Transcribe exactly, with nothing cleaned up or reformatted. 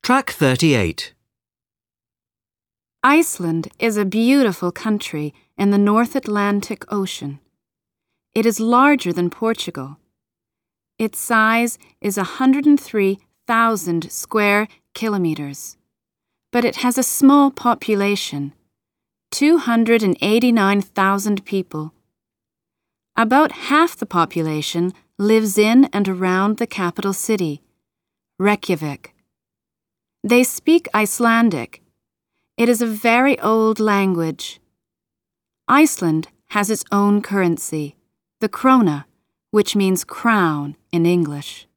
Track thirty-eight. Iceland is a beautiful country in the North Atlantic Ocean. It is larger than Portugal. Its size is one hundred three thousand square kilometers, but it has a small population, two hundred eighty-nine thousand people. About half the population lives in and around the capital city, Reykjavik. They speak Icelandic. It is a very old language. Iceland has its own currency, the krona, which means crown in English.